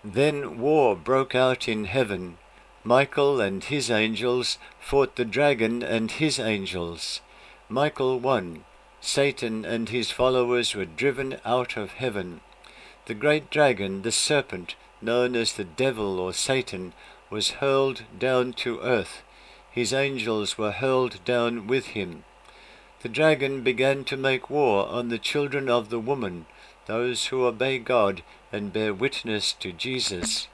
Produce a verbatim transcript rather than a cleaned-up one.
Then war broke out in heaven. Michael and his angels fought the dragon and his angels. Michael won. Satan and his followers were driven out of heaven. The great dragon, the serpent, known as the devil or Satan, was hurled down to earth. His angels were hurled down with him. The dragon began to make war on the children of the woman, those who obey God and bear witness to Jesus.